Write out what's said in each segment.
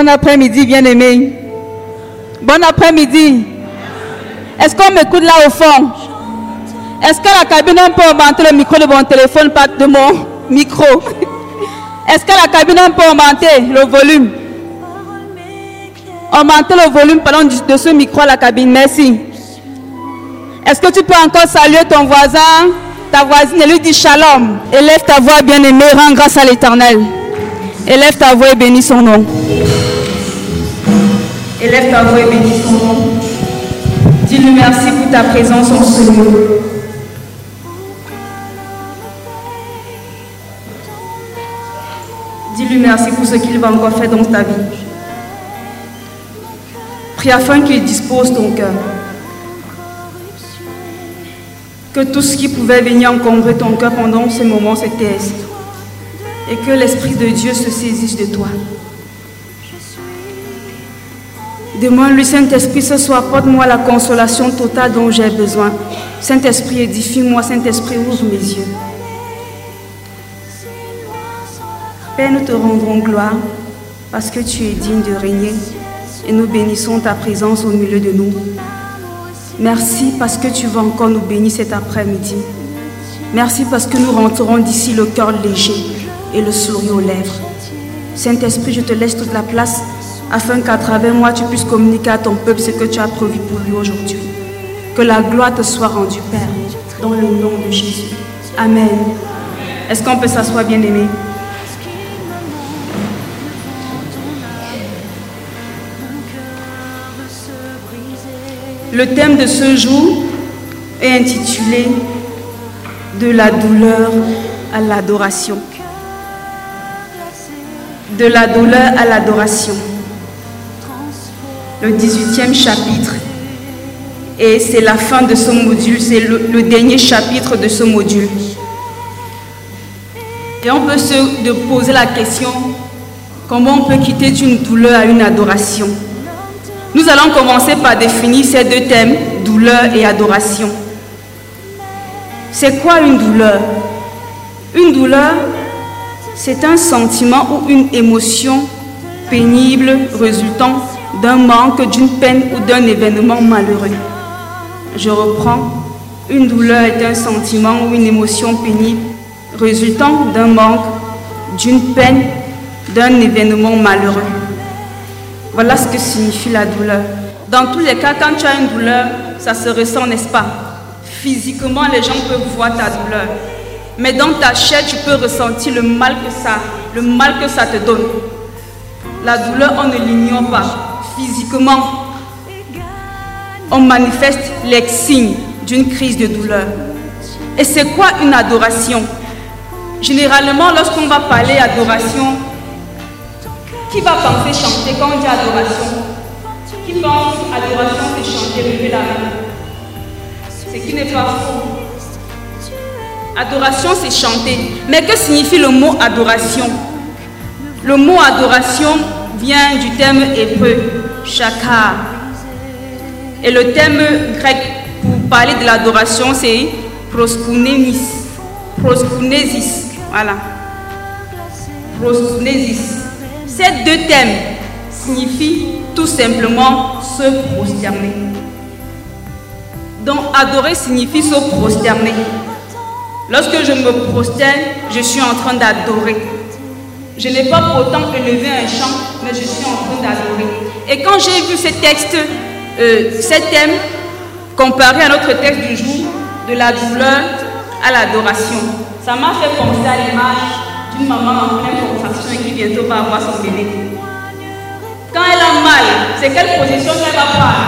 Bon après-midi, bien-aimés. Bon après-midi. Est-ce qu'on m'écoute là au fond? Est-ce que la cabine, on peut augmenter le micro de mon téléphone, pas de mon micro? Est-ce que la cabine, on peut augmenter le volume? Augmenter le volume pardon, de ce micro à la cabine, merci. Est-ce que tu peux encore saluer ton voisin, ta voisine et lui dire shalom? Élève ta voix, bien-aimée, rends grâce à l'Éternel. Élève ta voix et bénis son nom. Élève ta voix et bénis son nom. Dis-lui merci pour ta présence en ce lieu. Dis-lui merci pour ce qu'il va encore faire dans ta vie. Prie afin qu'il dispose ton cœur. Que tout ce qui pouvait venir encombrer ton cœur pendant ces moments se taise. Et que l'Esprit de Dieu se saisisse de toi. Demande-lui, Saint-Esprit, ce soir, apporte-moi la consolation totale dont j'ai besoin. Saint-Esprit, édifie-moi. Saint-Esprit, ouvre mes yeux. Père, nous te rendrons gloire parce que tu es digne de régner et nous bénissons ta présence au milieu de nous. Merci parce que tu vas encore nous bénir cet après-midi. Merci parce que nous rentrerons d'ici le cœur léger et le sourire aux lèvres. Saint-Esprit, je te laisse toute la place afin qu'à travers moi tu puisses communiquer à ton peuple ce que tu as prévu pour lui aujourd'hui. Que la gloire te soit rendue, Père, dans le nom de Jésus. Amen. Est-ce qu'on peut s'asseoir, bien-aimé? Le thème de ce jour est intitulé « De la douleur à l'adoration ». De la douleur à l'adoration. Le 18e chapitre. Et c'est la fin de ce module, c'est le dernier chapitre de ce module. Et on peut se poser la question, comment on peut quitter d'une douleur à une adoration? Nous allons commencer par définir ces deux thèmes, douleur et adoration. C'est quoi une douleur? Une douleur, c'est un sentiment ou une émotion pénible résultant d'un manque, d'une peine ou d'un événement malheureux. Je reprends. Une douleur est un sentiment ou une émotion pénible résultant d'un manque, d'une peine, d'un événement malheureux. Voilà ce que signifie la douleur. Dans tous les cas, quand tu as une douleur, ça se ressent, n'est-ce pas? Physiquement, les gens peuvent voir ta douleur. Mais dans ta chair, tu peux ressentir le mal que ça te donne. La douleur, on ne l'ignore pas. Physiquement, on manifeste les signes d'une crise de douleur. Et c'est quoi une adoration? Généralement, lorsqu'on va parler adoration, qui va penser chanter quand on dit adoration? Qui pense adoration c'est chanter, lever la main? Ce qui n'est pas faux. Adoration c'est chanter. Mais que signifie le mot adoration? Le mot adoration vient du terme hébreu, shakar. Et le terme grec pour parler de l'adoration c'est proskounesis. Proskounesis. Voilà. Proskounesis. Ces deux thèmes signifient tout simplement se prosterner. Donc adorer signifie se prosterner. Lorsque je me prosterne, je suis en train d'adorer. Je n'ai pas pour autant élevé un chant, mais je suis en train d'adorer. Et quand j'ai vu ces textes, ces thèmes comparés à notre texte du jour, de la douleur à l'adoration, ça m'a fait penser à l'image d'une maman en pleine contraction et qui bientôt va avoir son bébé. Quand elle a mal, c'est quelle position qu'elle va prendre?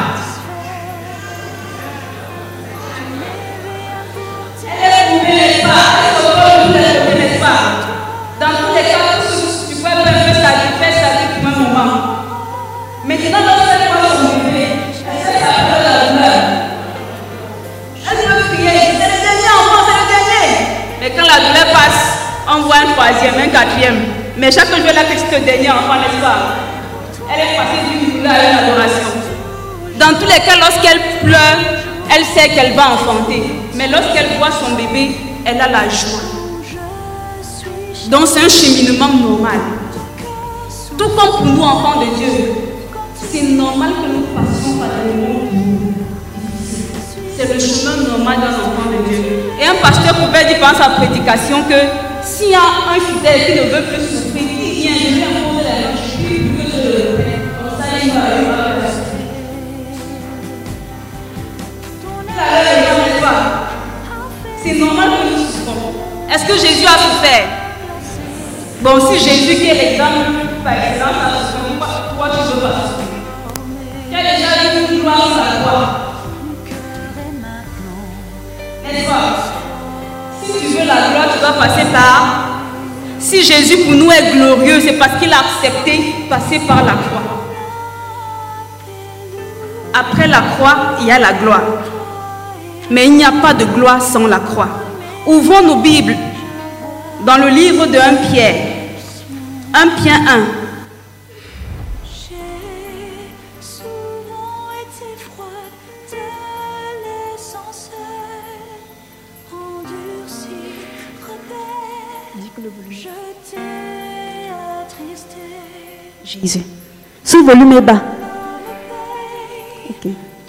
Elle est coupée, n'est-ce pas? Elle se pose, n'est-ce pas? Dans tous les cas, tu peux faire sa vie pour un moment. Maintenant, lorsqu'elle voit son bébé, elle sait que ça peut la douleur. Elle peut crier, c'est le dernier enfant, c'est le dernier. Mais quand la douleur passe, on voit un troisième, un quatrième. Mais chaque jour, elle a texte le dernier enfant, n'est-ce pas? Elle est passée d'une douleur à une adoration. Dans tous les cas, lorsqu'elle pleure, elle sait qu'elle va enfanter. Mais lorsqu'elle voit son bébé, elle a la joie. Donc c'est un cheminement normal. Tout comme pour nous, enfants de Dieu, c'est normal que nous passions par des moments difficiles. C'est le chemin normal d'un enfant de Dieu. Et un pasteur pouvait dire pendant sa prédication que s'il y a un fidèle qui ne veut plus souffrir, il vient, je lui impose la main, je prie que je le fais. Comme ça, il va c'est normal que nous souffrons. Est-ce que Jésus a souffert? Bon, si Jésus qui est l'exemple, par exemple, a souffert, pourquoi tu ne veux pas souffrir? Tu as déjà eu une gloire sur la croix. N'est-ce pas? Si tu veux la gloire, tu dois passer par... Si Jésus pour nous est glorieux, c'est parce qu'il a accepté passer par la croix. Après la croix, il y a la gloire. Mais il n'y a pas de gloire sans la croix. Ouvrons nos Bibles dans le livre de 1 Pierre. 1 Pierre 1. Jésus. Si le volume est bas. Ok.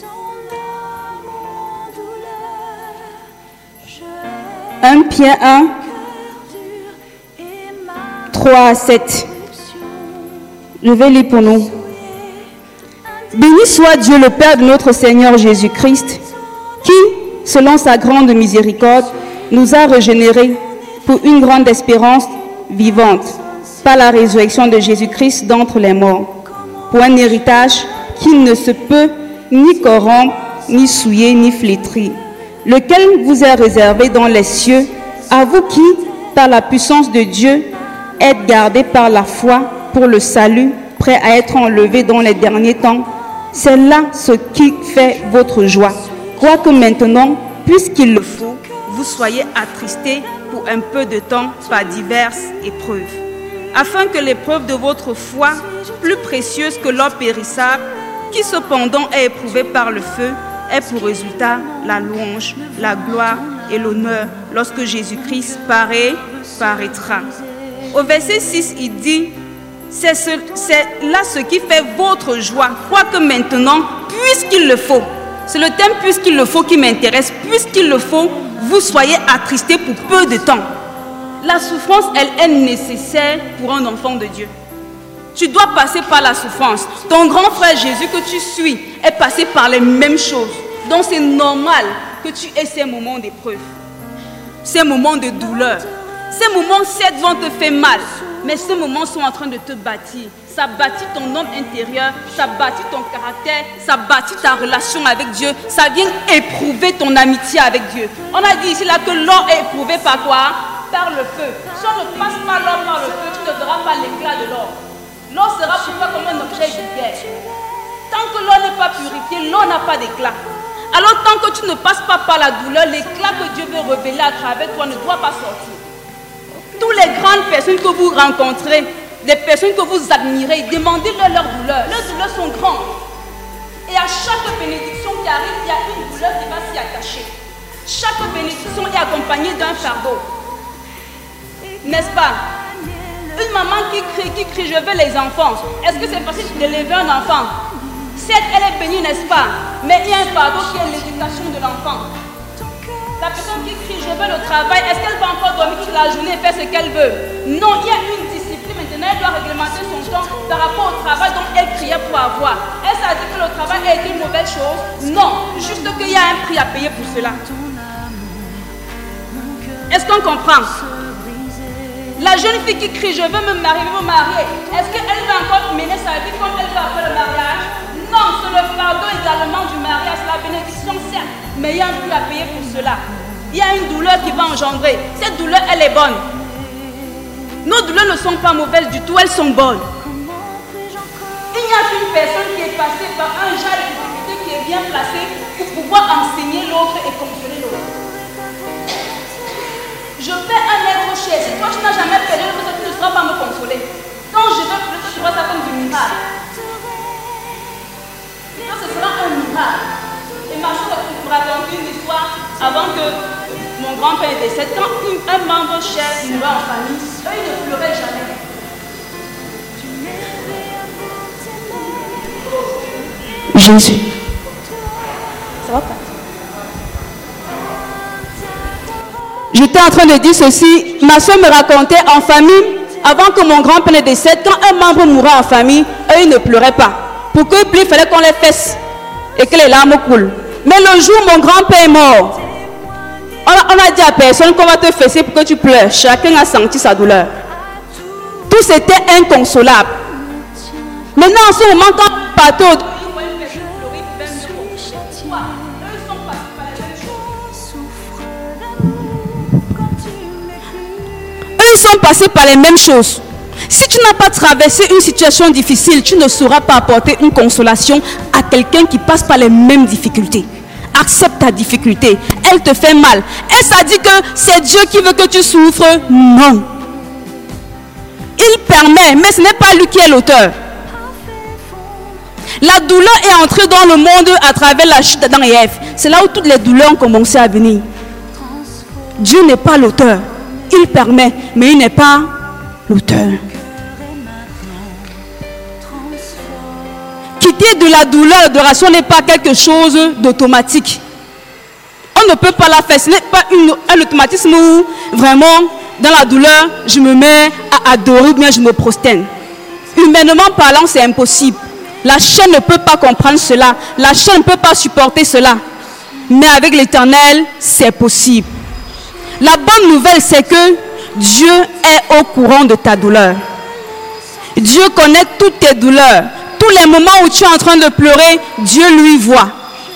1 Pierre 1, 3 à 7. Je vais lire pour nous. Béni soit Dieu le Père de notre Seigneur Jésus-Christ, qui, selon sa grande miséricorde, nous a régénérés pour une grande espérance vivante, par la résurrection de Jésus-Christ d'entre les morts, pour un héritage qui ne se peut ni corrompre, ni souiller, ni flétrir, lequel vous est réservé dans les cieux, à vous qui, par la puissance de Dieu, êtes gardés par la foi pour le salut, prêt à être enlevé dans les derniers temps. C'est là ce qui fait votre joie. Quoique maintenant, puisqu'il le faut, vous soyez attristés pour un peu de temps par diverses épreuves, afin que l'épreuve de votre foi, plus précieuse que l'or périssable, qui cependant est éprouvée par le feu, ait pour résultat la louange, la gloire et l'honneur lorsque Jésus-Christ paraîtra. Au verset 6, il dit, c'est là ce qui fait votre joie, quoique maintenant, puisqu'il le faut, c'est le thème puisqu'il le faut qui m'intéresse, puisqu'il le faut, vous soyez attristés pour peu de temps. La souffrance, elle est nécessaire pour un enfant de Dieu. Tu dois passer par la souffrance. Ton grand frère Jésus que tu suis est passé par les mêmes choses. Donc c'est normal que tu aies ces moments d'épreuve, ces moments de douleur. Ces moments, certes, vont te faire mal, mais ces moments sont en train de te bâtir. Ça bâtit ton homme intérieur, ça bâtit ton caractère, ça bâtit ta relation avec Dieu. Ça vient éprouver ton amitié avec Dieu. On a dit ici là que l'or est éprouvé par quoi? Par le feu. Si on ne passe pas l'or par le feu, tu ne verras pas l'éclat de l'or. L'or sera pour toi comme un objet vulgaire. Tant que l'or n'est pas purifié, l'or n'a pas d'éclat. Alors tant que tu ne passes pas par la douleur, l'éclat que Dieu veut révéler à travers toi ne doit pas sortir. Toutes les grandes personnes que vous rencontrez, les personnes que vous admirez, demandez-leur leur douleur. Leurs douleurs sont grandes. Et à chaque bénédiction qui arrive, il y a une douleur qui va s'y attacher. Chaque bénédiction est accompagnée d'un fardeau. N'est-ce pas? Une maman qui crie, je veux les enfants. Est-ce que c'est facile d'élever un enfant? Certes, elle est bénie, n'est-ce pas? Mais il y a un fardeau qui est l'éducation de l'enfant. La personne qui crie, je veux le travail, est-ce qu'elle va encore dormir toute la journée et faire ce qu'elle veut? Non, il y a une discipline maintenant, elle doit réglementer son temps par rapport au travail dont elle priait pour avoir. Est-ce qu'elle a dit que le travail a été une mauvaise chose? Non, juste qu'il y a un prix à payer pour cela. Est-ce qu'on comprend? La jeune fille qui crie, je veux me marier, est-ce qu'elle va encore mener sa vie comme elle veut après le mariage? Non, c'est le fardeau également du mariage, la bénédiction certes, mais il y a un prix à payer pour cela. Il y a une douleur qui va engendrer. Cette douleur, elle est bonne. Nos douleurs ne sont pas mauvaises du tout, elles sont bonnes. Il y a une personne qui est passée par un genre de difficulté qui est bien placé pour pouvoir enseigner l'autre et consoler l'autre. Je fais un être cher. Si toi tu n'as jamais perdu le fait, tu ne sauras pas me consoler. Quand je vais pleurer, tu vois ça comme du miracle. Ça, ce sera un miracle. Et ma soeur me raconte une histoire avant que mon grand-père décède. Quand un membre cher mourait en famille, eux, ils ne pleuraient jamais. Jésus. J'étais en train de dire ceci. Ma soeur me racontait en famille, avant que mon grand-père ne décède, quand un membre mourait en famille, eux ils ne pleuraient pas. Pour qu'il plient, il fallait qu'on les fesse et que les larmes coulent. Mais le jour où mon grand-père est mort, on a dit à personne qu'on va te fesser pour que tu pleures. Chacun a senti sa douleur. Tout c'était inconsolable. Maintenant, en ce moment, quand on partait au ils sont passés par les mêmes choses. Si tu n'as pas traversé une situation difficile, tu ne sauras pas apporter une consolation à quelqu'un qui passe par les mêmes difficultés. Accepte ta difficulté. Elle te fait mal. Est-ce à dire que c'est Dieu qui veut que tu souffres? Non. Il permet, mais ce n'est pas lui qui est l'auteur. La douleur est entrée dans le monde à travers la chute d'Adam et Ève. C'est là où toutes les douleurs ont commencé à venir. Dieu n'est pas l'auteur. Il permet, mais il n'est pas l'auteur. Quitter de la douleur, l'adoration n'est pas quelque chose d'automatique. On ne peut pas la faire. Ce n'est pas un automatisme où vraiment, dans la douleur, je me mets à adorer ou bien je me prosterne. Humainement parlant, c'est impossible. La chair ne peut pas comprendre cela. La chair ne peut pas supporter cela. Mais avec l'Éternel, c'est possible. La bonne nouvelle, c'est que Dieu est au courant de ta douleur. Dieu connaît toutes tes douleurs. Tous les moments où tu es en train de pleurer, Dieu lui voit.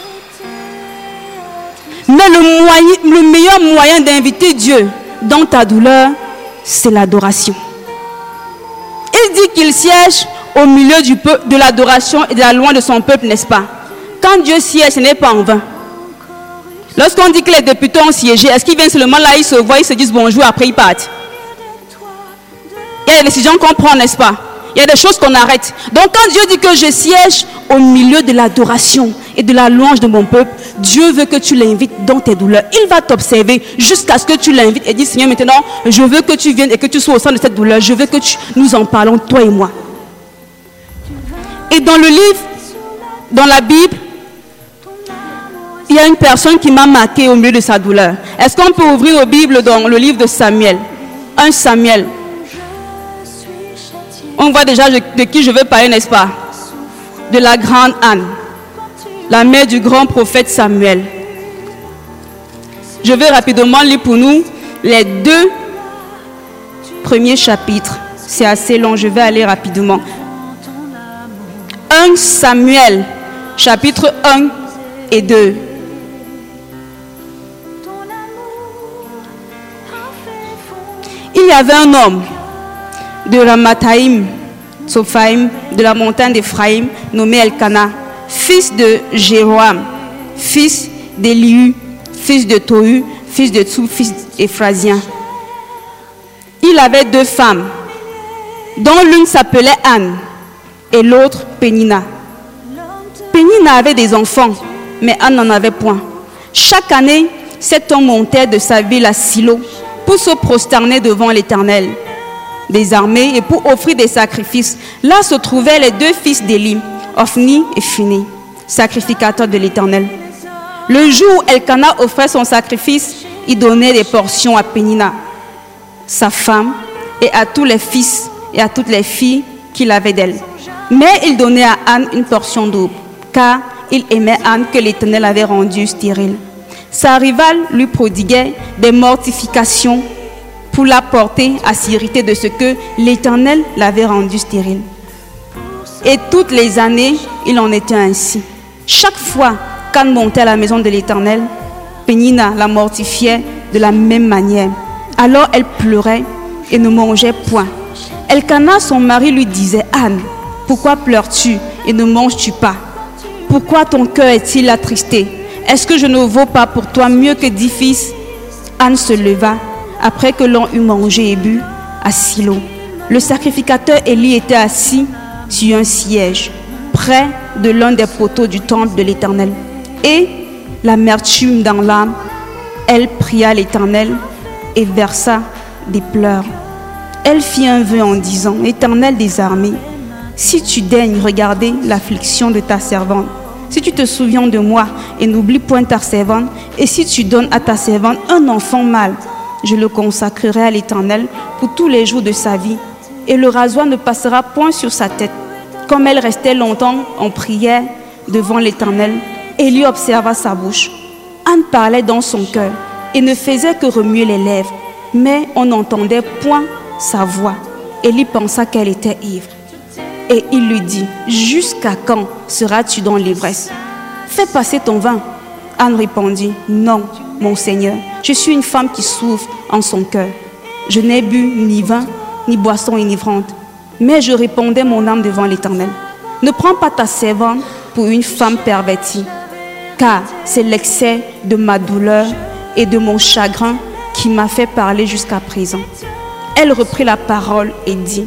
Mais le meilleur moyen d'inviter Dieu dans ta douleur, c'est l'adoration. Il dit qu'il siège au milieu de l'adoration et de la louange de son peuple, n'est-ce pas? Quand Dieu siège, ce n'est pas en vain. Lorsqu'on dit que les députés ont siégé, est-ce qu'ils viennent seulement là, ils se voient, ils se disent bonjour, après ils partent? Il y a des décisions qu'on prend, n'est-ce pas? Il y a des choses qu'on arrête. Donc quand Dieu dit que je siège au milieu de l'adoration et de la louange de mon peuple, Dieu veut que tu l'invites dans tes douleurs. Il va t'observer jusqu'à ce que tu l'invites et dis, Seigneur, maintenant, je veux que tu viennes et que tu sois au sein de cette douleur. Je veux que nous en parlons, toi et moi. Et dans le livre, dans la Bible, il y a une personne qui m'a marqué au milieu de sa douleur. Est-ce qu'on peut ouvrir la Bible dans le livre de Samuel? 1 Samuel. On voit déjà de qui je veux parler, n'est-ce pas? De la grande Anne, la mère du grand prophète Samuel. Je vais rapidement lire pour nous les 2 premiers chapitres. C'est assez long, je vais aller rapidement. 1 Samuel, chapitre 1 et 2. Il y avait un homme de Ramathaïm, Sophaïm, de la montagne d'Éphraïm, nommé Elkana, fils de Jéroam, fils d'Élihu, fils de Tohu, fils de Tsou, fils d'Éphrasien. Il avait 2 femmes, dont l'une s'appelait Anne et l'autre Pénina. Pénina avait des enfants, mais Anne n'en avait point. Chaque année, cet homme montait de sa ville à Silo pour se prosterner devant l'Éternel des armées et pour offrir des sacrifices. Là se trouvaient les 2 fils d'Éli, Ophni et Phini, sacrificateurs de l'Éternel. Le jour où Elkana offrait son sacrifice, il donnait des portions à Pénina, sa femme, et à tous les fils et à toutes les filles qu'il avait d'elle. Mais il donnait à Anne une portion double, car il aimait Anne que l'Éternel avait rendue stérile. Sa rivale lui prodiguait des mortifications pour la porter à s'irriter de ce que l'Éternel l'avait rendue stérile. Et toutes les années, il en était ainsi. Chaque fois qu'Anne montait à la maison de l'Éternel, Pénina la mortifiait de la même manière. Alors elle pleurait et ne mangeait point. Elkana, son mari, lui disait, Anne, pourquoi pleures-tu et ne manges-tu pas? Pourquoi ton cœur est-il attristé? Est-ce que je ne vaux pas pour toi mieux que 10 fils? Anne se leva, après que l'on eut mangé et bu, à Silo. Le sacrificateur Élie était assis sur un siège, près de l'un des poteaux du temple de l'Éternel. Et, l'amertume dans l'âme, elle pria l'Éternel et versa des pleurs. Elle fit un vœu en disant, Éternel des armées, si tu daignes regarder l'affliction de ta servante, si tu te souviens de moi et n'oublie point ta servante, et si tu donnes à ta servante un enfant mâle, je le consacrerai à l'Éternel pour tous les jours de sa vie, et le rasoir ne passera point sur sa tête. » Comme elle restait longtemps en prière devant l'Éternel, Élie observa sa bouche. Anne parlait dans son cœur et ne faisait que remuer les lèvres, mais on n'entendait point sa voix. Élie pensa qu'elle était ivre. Et il lui dit, « Jusqu'à quand seras-tu dans l'ivresse? Fais passer ton vin. » Anne répondit, « Non, mon Seigneur, je suis une femme qui souffre en son cœur. Je n'ai bu ni vin, ni boisson enivrante. Mais je répondais mon âme devant l'Éternel. Ne prends pas ta servante pour une femme pervertie, car c'est l'excès de ma douleur et de mon chagrin qui m'a fait parler jusqu'à présent. » Elle reprit la parole et dit,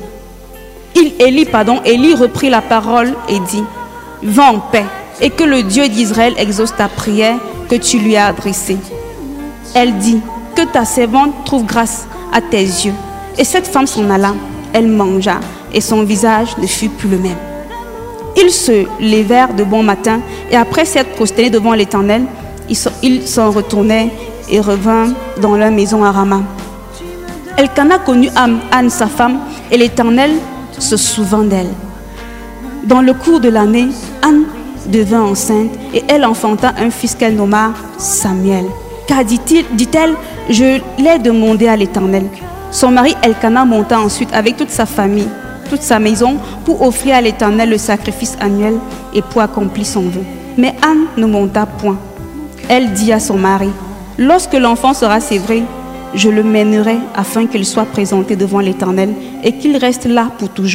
Élie reprit la parole et dit, « Va en paix, et que le Dieu d'Israël exauce ta prière que tu lui as adressée. » Elle dit, « Que ta servante trouve grâce à tes yeux. » Et cette femme s'en alla, elle mangea, et son visage ne fut plus le même. Ils se levèrent de bon matin, et après s'être prosternés devant l'Éternel, ils s'en retournèrent et revinrent dans leur maison à Rama. Elkana connut Anne, sa femme, et l'Éternel se souvint d'elle. Dans le cours de l'année, Anne devint enceinte, et elle enfanta un fils qu'elle nomma Samuel. Car dit-elle, je l'ai demandé à l'Éternel. Son mari Elkana monta ensuite avec toute sa famille, toute sa maison, pour offrir à l'Éternel le sacrifice annuel et pour accomplir son vœu. Mais Anne ne monta point. Elle dit à son mari, « Lorsque l'enfant sera sévré, je le mènerai afin qu'il soit présenté devant l'Éternel et qu'il reste là pour toujours. »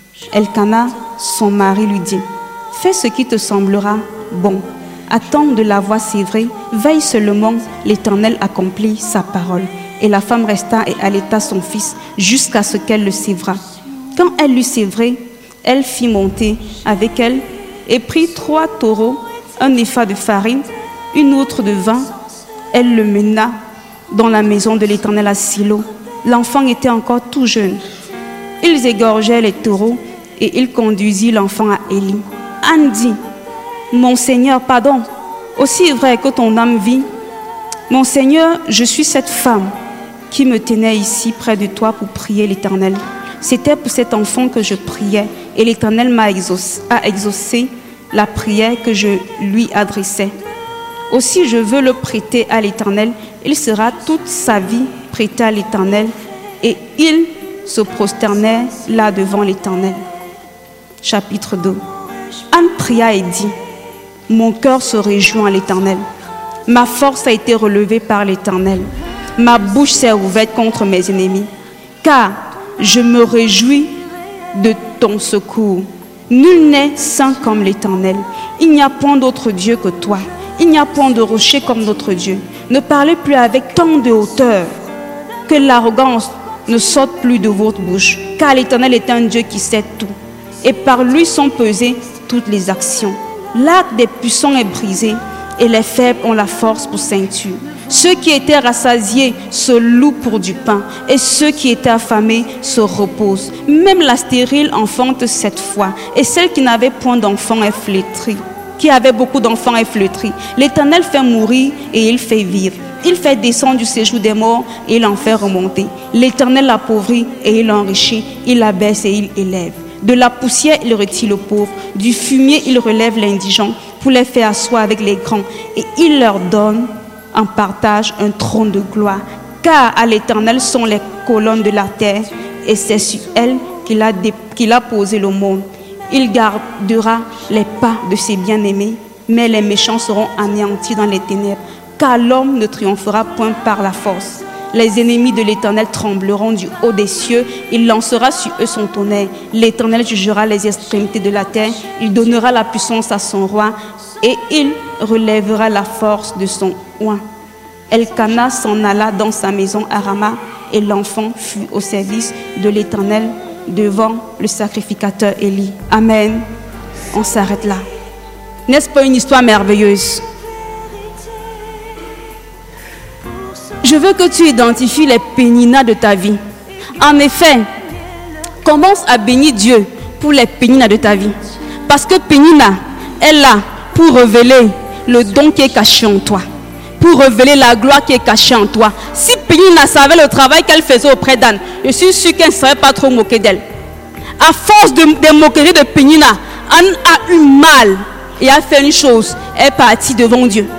Elkana, son mari, lui dit, « Fais ce qui te semblera bon. Attends de l'avoir sévré, veille seulement, l'Éternel accomplit sa parole. » Et la femme resta et allaita son fils jusqu'à ce qu'elle le sévra. Quand elle l'eut sévré, elle fit monter avec elle et prit 3 taureaux, un épha de farine, une outre de vin. Elle le mena dans la maison de l'Éternel à Silo. L'enfant était encore tout jeune. Ils égorgeaient les taureaux et il conduisit l'enfant à Élie. Anne dit, « Mon Seigneur, pardon, aussi vrai que ton âme vit, mon Seigneur, je suis cette femme qui me tenait ici près de toi pour prier l'Éternel. C'était pour cet enfant que je priais et l'Éternel a exaucé la prière que je lui adressais. Aussi je veux le prêter à l'Éternel. Il sera toute sa vie prêté à l'Éternel. » Et il se prosternait là devant l'Éternel. Chapitre 2. Anne pria et dit, « Mon cœur se réjouit en l'Éternel. Ma force a été relevée par l'Éternel. Ma bouche s'est ouverte contre mes ennemis. Car je me réjouis de ton secours. Nul n'est saint comme l'Éternel. Il n'y a point d'autre Dieu que toi. Il n'y a point de rocher comme notre Dieu. Ne parlez plus avec tant de hauteur. Que l'arrogance ne sorte plus de votre bouche. Car l'Éternel est un Dieu qui sait tout. Et par lui sont pesées toutes les actions. L'arc des puissants est brisé. Et les faibles ont la force pour ceinture. Ceux qui étaient rassasiés se louent pour du pain, et ceux qui étaient affamés se reposent. Même la stérile enfante 7 fois, et celle qui n'avait point d'enfant est flétrie. Qui avait beaucoup d'enfants est flétrie. L'Éternel fait mourir et il fait vivre. Il fait descendre du séjour des morts et il en fait remonter. L'Éternel l'appauvrit et il l'enrichit. Il l'abaisse et il élève. De la poussière, il retire le pauvre. Du fumier, il relève l'indigent pour les faire asseoir avec les grands. Et il leur donne en partage un trône de gloire. Car à l'Éternel sont les colonnes de la terre et c'est sur elles qu'il a posé le monde. Il gardera les pas de ses bien-aimés, mais les méchants seront anéantis dans les ténèbres. Car l'homme ne triomphera point par la force. Les ennemis de l'Éternel trembleront du haut des cieux. Il lancera sur eux son tonnerre. L'Éternel jugera les extrémités de la terre. Il donnera la puissance à son roi et il relèvera la force de son oint. Elkana s'en alla dans sa maison à Rama et l'enfant fut au service de l'Éternel devant le sacrificateur Élie. Amen. On s'arrête là. N'est-ce pas une histoire merveilleuse? Je veux que tu identifies les péninas de ta vie. En effet, commence à bénir Dieu pour les péninas de ta vie. Parce que pénina est là pour révéler le don qui est caché en toi, pour révéler la gloire qui est cachée en toi. Si Pénina savait le travail qu'elle faisait auprès d'Anne, je suis sûre qu'elle ne serait pas trop moquée d'elle. À force de moquerie de Pénina, Anne a eu mal et a fait une chose, elle est partie devant Dieu.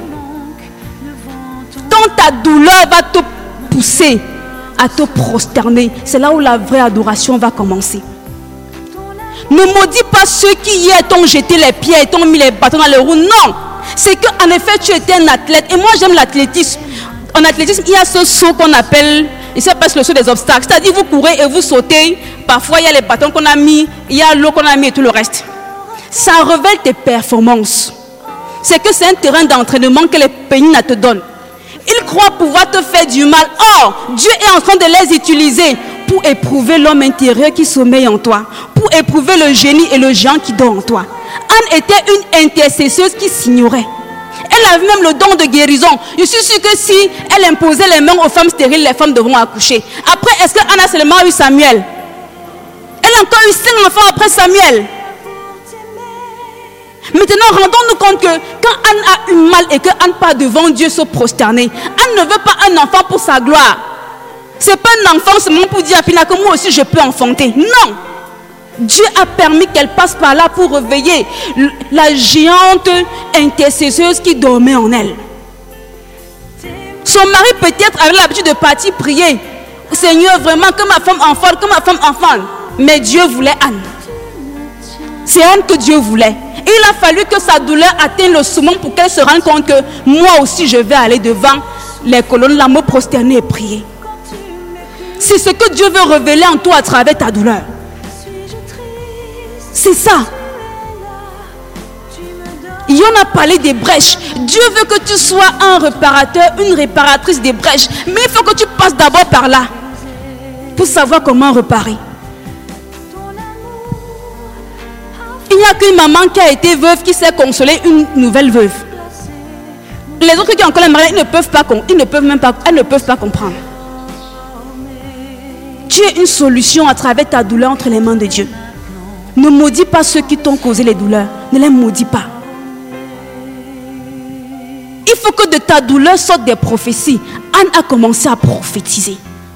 Quand ta douleur va te pousser à te prosterner, c'est là où la vraie adoration va commencer. Ne maudis pas ceux qui hier t'ont jeté les pieds et t'ont mis les bâtons dans les roues. Non, c'est qu'en effet tu étais un athlète. Et moi j'aime l'athlétisme. En athlétisme, il y a ce saut qu'on appelle, il s'appelle le saut des obstacles. C'est-à-dire vous courez et vous sautez. Parfois il y a les bâtons qu'on a mis, il y a l'eau qu'on a mis et tout le reste. Ça révèle tes performances. C'est que c'est un terrain d'entraînement que les Pénina te donnent. Ils croient pouvoir te faire du mal. Or, Dieu est en train de les utiliser pour éprouver l'homme intérieur qui sommeille en toi, pour éprouver le génie et le géant qui dort en toi. Anne était une intercesseuse qui s'ignorait. Elle avait même le don de guérison. Je suis sûre que si elle imposait les mains aux femmes stériles, les femmes devront accoucher. Après, est-ce que Anne a seulement eu Samuel? Elle a encore eu 5 enfants après Samuel. Maintenant, rendons-nous compte que quand Anne a eu mal et que Anne part devant Dieu se prosterner, Anne ne veut pas un enfant pour sa gloire. Ce n'est pas un enfant seulement pour dire à Pina que moi aussi je peux enfanter. Non. Dieu a permis qu'elle passe par là pour réveiller la géante intercesseuse qui dormait en elle. Son mari peut-être avait l'habitude de partir prier. Seigneur, vraiment que ma femme enfante, que ma femme enfante. Mais Dieu voulait Anne. C'est Anne que Dieu voulait. Et il a fallu que sa douleur atteigne le summum pour qu'elle se rende compte que moi aussi je vais aller devant les colonnes, là, me prosterner et prier. C'est ce que Dieu veut révéler en toi à travers ta douleur. C'est ça. Il en a parlé des brèches. Dieu veut que tu sois un réparateur, une réparatrice des brèches. Mais il faut que tu passes d'abord par là pour savoir comment réparer. Il n'y a qu'une maman qui a été veuve qui sait consoler une nouvelle veuve. Les autres qui ont encore les mariés, elles ne peuvent pas comprendre. Tu es une solution à travers ta douleur entre les mains de Dieu. Ne maudis pas ceux qui t'ont causé les douleurs. Ne les maudis pas. Il faut que de ta douleur sortent des prophéties. Anne a commencé à prophétiser.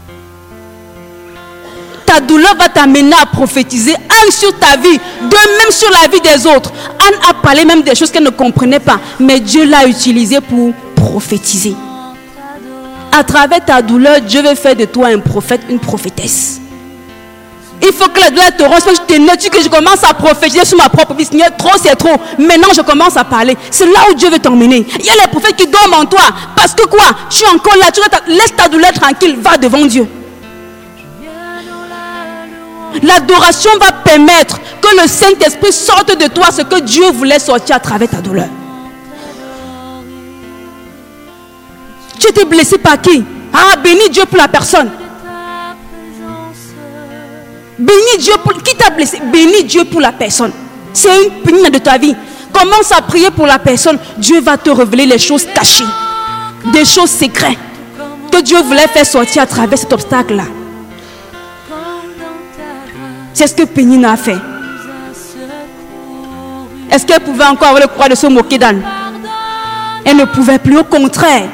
Ta douleur va t'amener à prophétiser. Un sur ta vie, deux même sur la vie des autres. Anne a parlé même des choses qu'elle ne comprenait pas. Mais Dieu l'a utilisé pour prophétiser. À travers ta douleur, Dieu veut faire de toi un prophète, une prophétesse. Il faut que la douleur te rende. Que je commence à prophétiser sur ma propre vie. Trop, c'est trop. Maintenant, je commence à parler. C'est là où Dieu veut t'emmener. Il y a les prophètes qui dorment en toi. Parce que quoi? Tu es encore là. Laisse ta douleur tranquille. Va devant Dieu. L'adoration va permettre que le Saint-Esprit sorte de toi ce que Dieu voulait sortir à travers ta douleur. Tu étais blessé par qui? Ah, bénis Dieu pour la personne. Bénis Dieu pour qui t'a blessé. Bénis Dieu pour la personne. C'est une pénine de ta vie. Commence à prier pour la personne. Dieu va te révéler les choses cachées, des choses secrètes que Dieu voulait faire sortir à travers cet obstacle-là. C'est ce que Pénina a fait. Est-ce qu'elle pouvait encore avoir le courage de se moquer d'Anne? Elle ne pouvait plus, au contraire.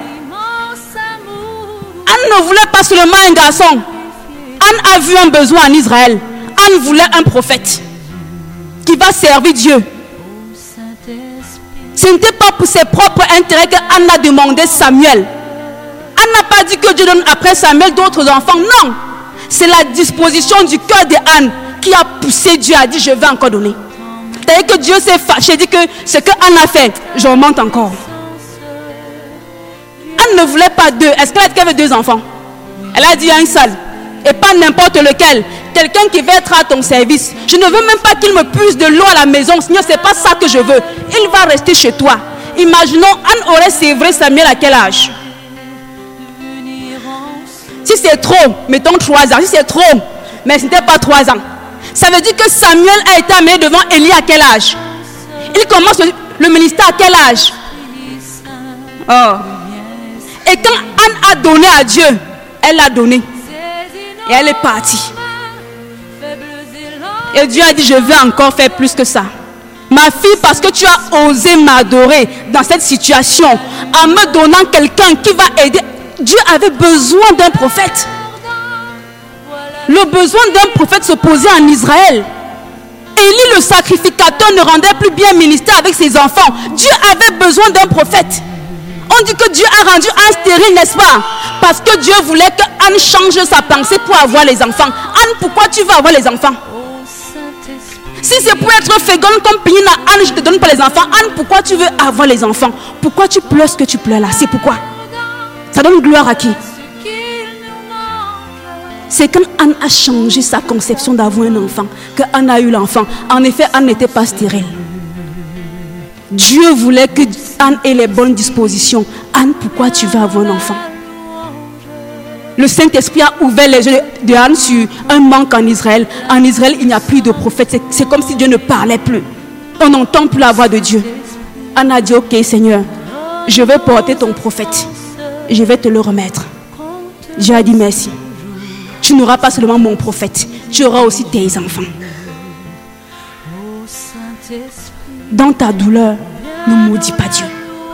Anne ne voulait pas seulement un garçon. Anne a vu un besoin en Israël. Anne voulait un prophète qui va servir Dieu. Ce n'était pas pour ses propres intérêts que Anne a demandé Samuel. Anne n'a pas dit que Dieu donne après Samuel d'autres enfants. Non. C'est la disposition du cœur de Anne qui a poussé Dieu à dire je vais encore donner. C'est-à-dire que Dieu s'est fâché, dit que ce que Anne a fait, j'augmente encore. Anne ne voulait pas deux. Est-ce qu'elle avait 2 enfants? Elle a dit un seul. Et pas n'importe lequel. Quelqu'un qui va être à ton service. Je ne veux même pas qu'il me puise de l'eau à la maison. Seigneur, ce n'est pas ça que je veux. Il va rester chez toi. Imaginons, Anne aurait sévré Samuel à quel âge? Si c'est trop, mettons 3 ans. Si c'est trop, mais ce n'était pas 3 ans. Ça veut dire que Samuel a été amené devant Élie à quel âge? Il commence le ministère à quel âge? Oh. Et quand Anne a donné à Dieu, elle a donné. Et elle est partie. Et Dieu a dit, je veux encore faire plus que ça. Ma fille, parce que tu as osé m'adorer dans cette situation, en me donnant quelqu'un qui va aider. Dieu avait besoin d'un prophète. Le besoin d'un prophète se posait en Israël. Élie le sacrificateur ne rendait plus bien ministère avec ses enfants. Dieu avait besoin d'un prophète. On dit que Dieu a rendu Anne stérile, n'est-ce pas? Parce que Dieu voulait que Anne change sa pensée pour avoir les enfants. Anne, pourquoi tu veux avoir les enfants? Si c'est pour être féconde comme Pénina, Anne, je ne te donne pas les enfants. Anne, pourquoi tu veux avoir les enfants? Pourquoi tu pleures ce que tu pleures là? C'est pourquoi? Ça donne gloire à qui? C'est quand Anne a changé sa conception d'avoir un enfant que Anne a eu l'enfant. En effet, Anne n'était pas stérile. Dieu voulait que Anne ait les bonnes dispositions. Anne, pourquoi tu veux avoir un enfant? Le Saint-Esprit a ouvert les yeux de Anne sur un manque en Israël. En Israël, il n'y a plus de prophète. C'est comme si Dieu ne parlait plus. On n'entend plus la voix de Dieu. Anne a dit, ok Seigneur, je vais porter ton prophète. Je vais te le remettre. Dieu a dit merci. Tu n'auras pas seulement mon prophète, tu auras aussi tes enfants. Dans ta douleur, ne maudis pas Dieu.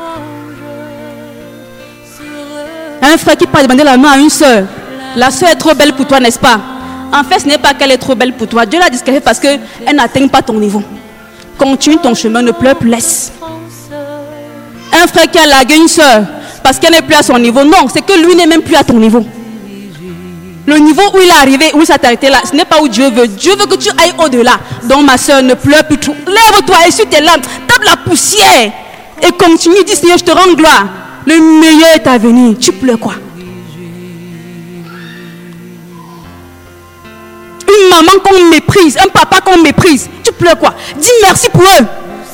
Un frère qui peut demander la main à une soeur. La soeur est trop belle pour toi, n'est-ce pas? En fait, ce n'est pas qu'elle est trop belle pour toi. Dieu l'a disqualifiée parce qu'elle n'atteint pas ton niveau. Continue ton chemin, ne pleure plus, laisse. Un frère qui a largué une soeur parce qu'elle n'est plus à son niveau. Non, c'est que lui n'est même plus à ton niveau. Le niveau où il est arrivé, où il s'est arrêté là, ce n'est pas où Dieu veut. Dieu veut que tu ailles au-delà. Donc ma soeur, ne pleure plus trop. Lève-toi, essuie tes larmes, tape la poussière et continue. Dis Seigneur, je te rends gloire. Le meilleur est à venir. Tu pleures quoi? Une maman qu'on méprise, un papa qu'on méprise, tu pleures quoi? Dis merci pour eux.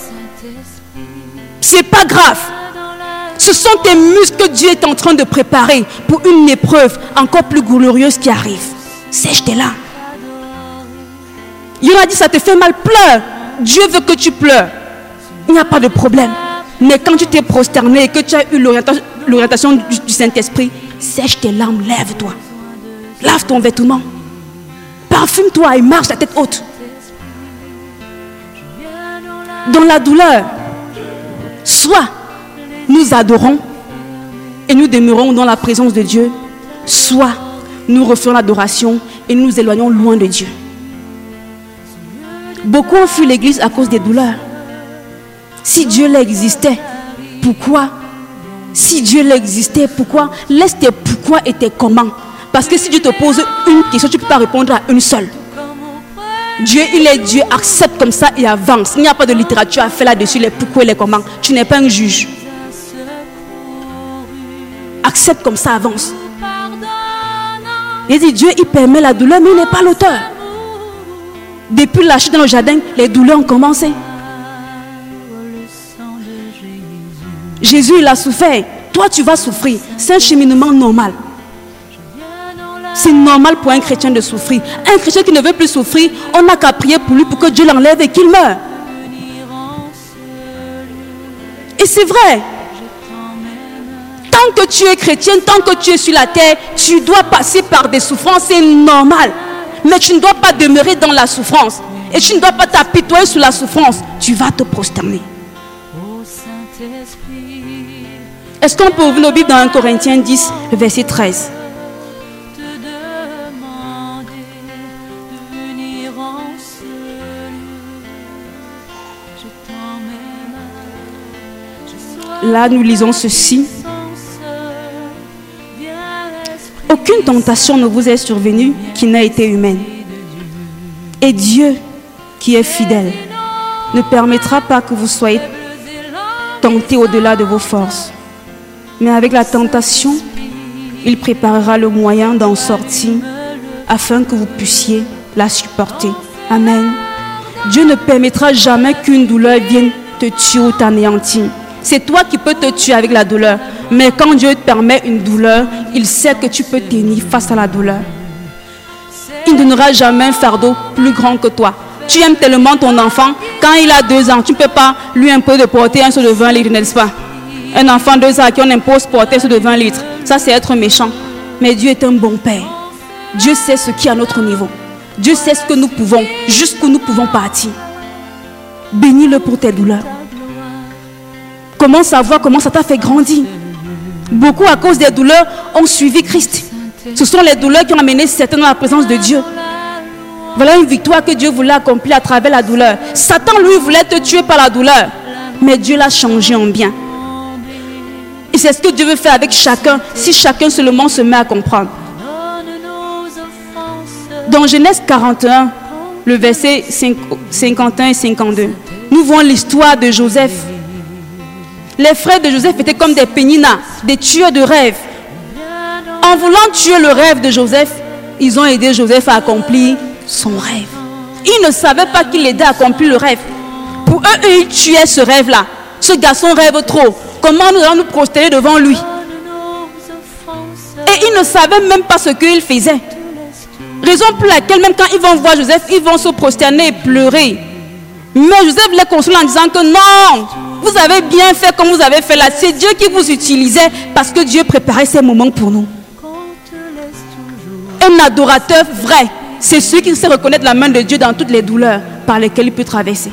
C'est pas grave. Ce sont tes muscles que Dieu est en train de préparer pour une épreuve encore plus glorieuse qui arrive. Sèche tes larmes. Il a dit ça te fait mal, pleure. Dieu veut que tu pleures. Il n'y a pas de problème. Mais quand tu t'es prosterné et que tu as eu l'orientation du Saint-Esprit, sèche tes larmes, lève-toi. Lave ton vêtement. Parfume-toi et marche la tête haute. Dans la douleur, soit nous adorons et nous demeurons dans la présence de Dieu, soit nous refaisons l'adoration et nous nous éloignons loin de Dieu. Beaucoup ont fui l'église à cause des douleurs. Si Dieu l'existait, pourquoi? Si Dieu l'existait, pourquoi? Laisse tes pourquoi et tes comment. Parce que si Dieu te pose une question, tu ne peux pas répondre à une seule. Dieu, il est Dieu, accepte comme ça et avance. Il n'y a pas de littérature à faire là-dessus, les pourquoi et les comment. Tu n'es pas un juge. Accepte comme ça, avance. Il dit, Dieu, il permet la douleur, mais il n'est pas l'auteur. Depuis la chute dans le jardin, les douleurs ont commencé. Jésus, il a souffert. Toi, tu vas souffrir. C'est un cheminement normal. C'est normal pour un chrétien de souffrir. Un chrétien qui ne veut plus souffrir, on n'a qu'à prier pour lui pour que Dieu l'enlève et qu'il meure. Et c'est vrai. Tant que tu es chrétien, tant que tu es sur la terre, tu dois passer par des souffrances, c'est normal. Mais tu ne dois pas demeurer dans la souffrance. Et tu ne dois pas t'apitoyer sur la souffrance. Tu vas te prosterner. Est-ce qu'on peut ouvrir nos Bibles dans 1 Corinthiens 10, le verset 13? Là, nous lisons ceci. Aucune tentation ne vous est survenue qui n'a été humaine. Et Dieu, qui est fidèle, ne permettra pas que vous soyez tentés au-delà de vos forces. Mais avec la tentation, il préparera le moyen d'en sortir afin que vous puissiez la supporter. Amen. Dieu ne permettra jamais qu'une douleur vienne te tuer ou t'anéantir. C'est toi qui peux te tuer avec la douleur. Mais quand Dieu te permet une douleur, il sait que tu peux tenir face à la douleur. Il ne donnera jamais un fardeau plus grand que toi. Tu aimes tellement ton enfant, quand il a 2 ans, tu ne peux pas lui imposer de porter un seau de 20 litres, n'est-ce pas? Un enfant de 2 ans à qui on impose porter un seau de 20 litres. Ça, c'est être méchant. Mais Dieu est un bon Père. Dieu sait ce qui est à notre niveau. Dieu sait ce que nous pouvons, jusqu'où nous pouvons partir. Bénis-le pour tes douleurs. Comment savoir comment ça t'a fait grandir? Beaucoup à cause des douleurs ont suivi Christ. Ce sont les douleurs qui ont amené certains dans la présence de Dieu. Voilà une victoire que Dieu voulait accomplir à travers la douleur. Satan, lui, voulait te tuer par la douleur. Mais Dieu l'a changé en bien. Et c'est ce que Dieu veut faire avec chacun, si chacun seulement se met à comprendre. Dans Genèse 41, le verset 51 et 52, nous voyons l'histoire de Joseph. Les frères de Joseph étaient comme des péninas, des tueurs de rêves. En voulant tuer le rêve de Joseph, ils ont aidé Joseph à accomplir son rêve. Ils ne savaient pas qu'il l'aidait à accomplir le rêve. Pour eux, ils tuaient ce rêve-là. Ce garçon rêve trop. Comment nous allons nous prosterner devant lui? Et ils ne savaient même pas ce qu'il faisait. Raison pour laquelle même quand ils vont voir Joseph, ils vont se prosterner et pleurer. Mais Joseph les console en disant que non, vous avez bien fait comme vous avez fait là. C'est Dieu qui vous utilisait parce que Dieu préparait ces moments pour nous. Un adorateur vrai, c'est celui qui sait reconnaître la main de Dieu dans toutes les douleurs par lesquelles il peut traverser.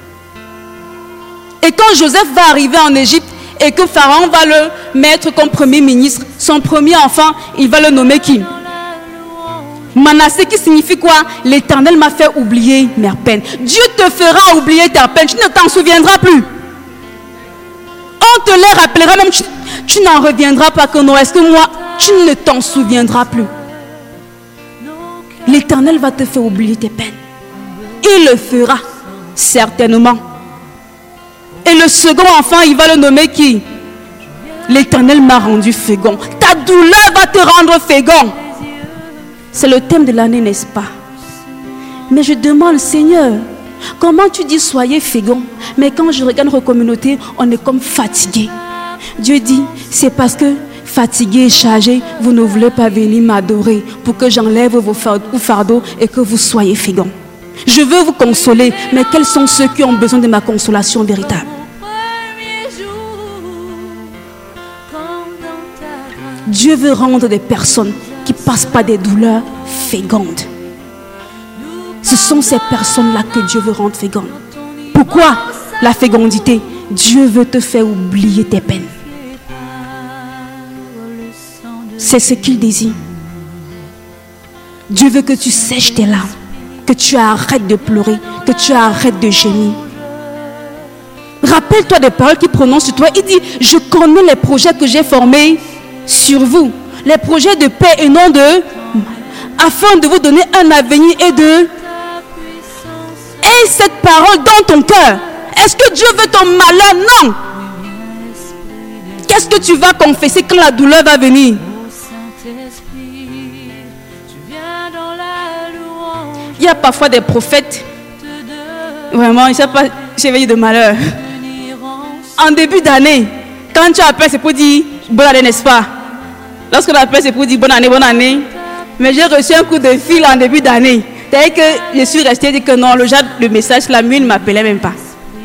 Et quand Joseph va arriver en Égypte et que Pharaon va le mettre comme premier ministre, son premier enfant, il va le nommer qui? Manassé, qui signifie quoi? L'Éternel m'a fait oublier mes peines. Dieu te fera oublier tes peines, tu ne t'en souviendras plus. On te les rappellera, même tu n'en reviendras pas que non. Est-ce que moi, tu ne t'en souviendras plus? L'Éternel va te faire oublier tes peines. Il le fera, certainement. Et le second enfant, il va le nommer qui? L'Éternel m'a rendu fécond. Ta douleur va te rendre fécond. C'est le thème de l'année, n'est-ce pas? Mais je demande, Seigneur, comment tu dis soyez fécond, mais quand je regarde notre communauté, on est comme fatigué. Dieu dit, c'est parce que fatigué et chargé, vous ne voulez pas venir m'adorer pour que j'enlève vos fardeaux et que vous soyez fécond. Je veux vous consoler, mais quels sont ceux qui ont besoin de ma consolation véritable? Dieu veut rendre des personnes qui ne passent pas des douleurs fécondes. Ce sont ces personnes-là que Dieu veut rendre fécondes. Pourquoi la fécondité? Dieu veut te faire oublier tes peines. C'est ce qu'il désire. Dieu veut que tu sèches tes larmes, que tu arrêtes de pleurer, que tu arrêtes de gémir. Rappelle-toi des paroles qu'il prononce sur toi. Il dit, je connais les projets que j'ai formés sur vous. Les projets de paix et non de... afin de vous donner un avenir et de... Et cette parole dans ton cœur. Est-ce que Dieu veut ton malheur? Non. Qu'est-ce que tu vas confesser quand la douleur va venir? Il y a parfois des prophètes. Vraiment, je ne sais pas, chevalier de malheur. En début d'année, quand tu appelles, c'est pour dire bonne année, n'est-ce pas? Lorsqu'on appelle, c'est pour dire bonne année, bonne année. Mais j'ai reçu un coup de fil en début d'année. C'est-à-dire que je suis restée et dit que non, le genre de message, la nuit ne m'appelait même pas.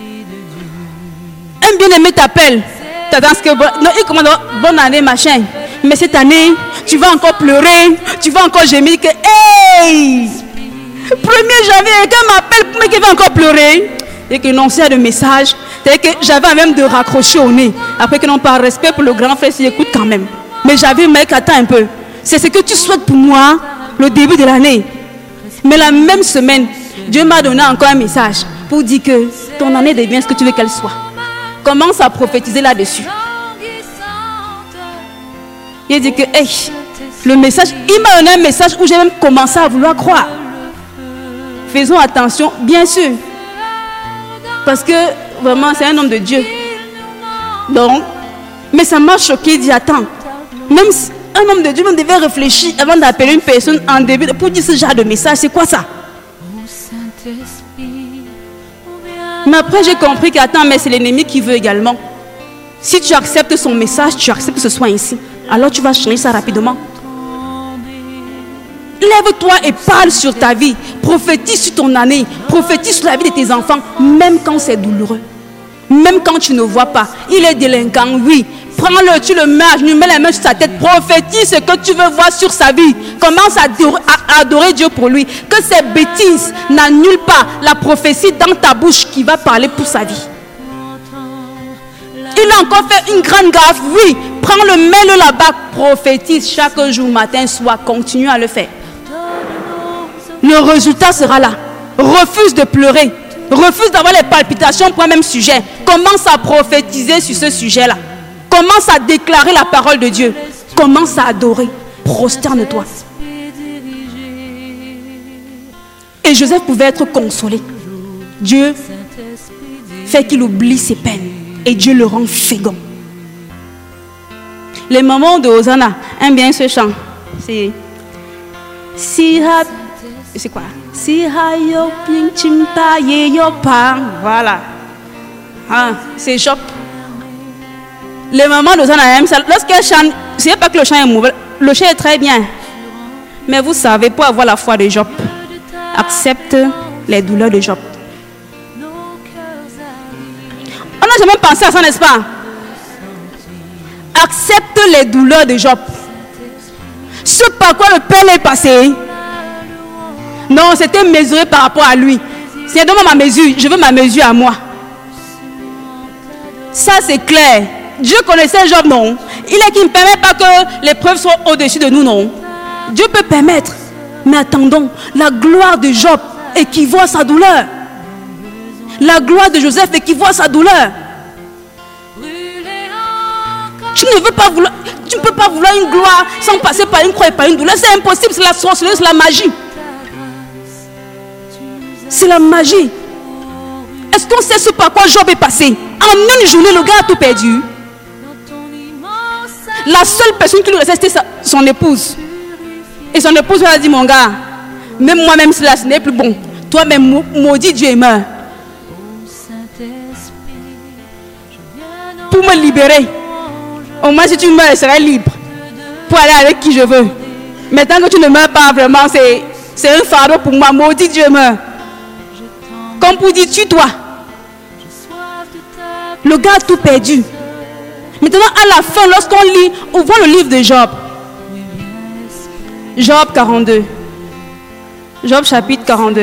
Un bien-aimé t'appelle. Non, il commande bonne année, machin. Mais cette année, tu vas encore pleurer, tu vas encore gémir que hey! 1er janvier, quelqu'un m'appelle, mais qui va encore pleurer. Et que non, c'est le message. C'est-à-dire que j'avais même de raccrocher au nez. Après que non, par respect pour le grand frère, s'il écoute quand même. Mais j'avais, mec, attends un peu. C'est ce que tu souhaites pour moi, le début de l'année. Mais la même semaine, Dieu m'a donné encore un message pour dire que ton année devient ce que tu veux qu'elle soit. Commence à prophétiser là-dessus. Il dit que, hey, le message, il m'a donné un message où j'ai même commencé à vouloir croire. Faisons attention, bien sûr. Parce que, vraiment, c'est un homme de Dieu. Donc, mais ça m'a choqué, il dit, attends, même si un homme de Dieu même devait réfléchir avant d'appeler une personne en début pour dire ce genre de message, c'est quoi ça? Mais après, j'ai compris qu'attends, mais c'est l'ennemi qui veut également. Si tu acceptes son message, tu acceptes que ce soit ainsi. Alors tu vas changer ça rapidement. Lève-toi et parle sur ta vie. Prophétise sur ton année. Prophétise sur la vie de tes enfants, même quand c'est douloureux. Même quand tu ne vois pas. Il est délinquant, oui. Prends-le, tu le mets à genoux, mets la main sur sa tête, prophétise ce que tu veux voir sur sa vie. Commence à adorer Dieu pour lui. Que ces bêtises n'annulent pas la prophétie dans ta bouche qui va parler pour sa vie. Il a encore fait une grande gaffe, oui. Prends-le, mets-le là-bas, prophétise chaque jour, matin, soir, continue à le faire. Le résultat sera là. Refuse de pleurer. Refuse d'avoir les palpitations pour un même sujet. Commence à prophétiser sur ce sujet-là. Commence à déclarer la parole de Dieu. Commence à adorer. Prosterne-toi. Et Joseph pouvait être consolé. Dieu fait qu'il oublie ses peines. Et Dieu le rend fécond. Les mamans de Hosanna aiment bien ce chant. C'est quoi? Voilà. Ah, c'est Job. Les mamans de Hosanna aiment ça. Lorsqu'elles chantent, ce n'est pas que le chant est mauvais. Le chant est très bien. Mais vous savez, pour avoir la foi de Job, accepte les douleurs de Job. On n'a jamais pensé à ça, n'est-ce pas? Accepte les douleurs de Job. Ce par quoi le père est passé. Non, c'était mesuré par rapport à lui. C'est donc ma mesure. Je veux ma mesure à moi. Ça, c'est clair. Dieu connaissait Job, non? Il est qui ne permet pas que les preuves soient au-dessus de nous, non? Dieu peut permettre. Mais attendons, la gloire de Job équivaut à sa douleur. La gloire de Joseph équivaut à sa douleur. Tu ne peux pas vouloir une gloire sans passer par une croix et par une douleur. C'est impossible, c'est la sorcellerie, c'est la magie. C'est la magie. Est-ce qu'on sait ce par quoi Job est passé? En une journée, le gars a tout perdu. La seule personne qui lui restait, c'était son épouse. Et son épouse lui a dit, mon gars, même moi-même, ce n'est plus bon. Toi-même, maudit Dieu et meurs. Pour me libérer. Au moins, si tu meurs, je serai libre. Pour aller avec qui je veux. Mais tant que tu ne meurs pas, vraiment, c'est un fardeau pour moi. Maudit Dieu meurt. Comme pour dire, tue-toi. Le gars a tout perdu. Maintenant, à la fin, lorsqu'on lit, ouvrons le livre de Job. Job 42. Job chapitre 42.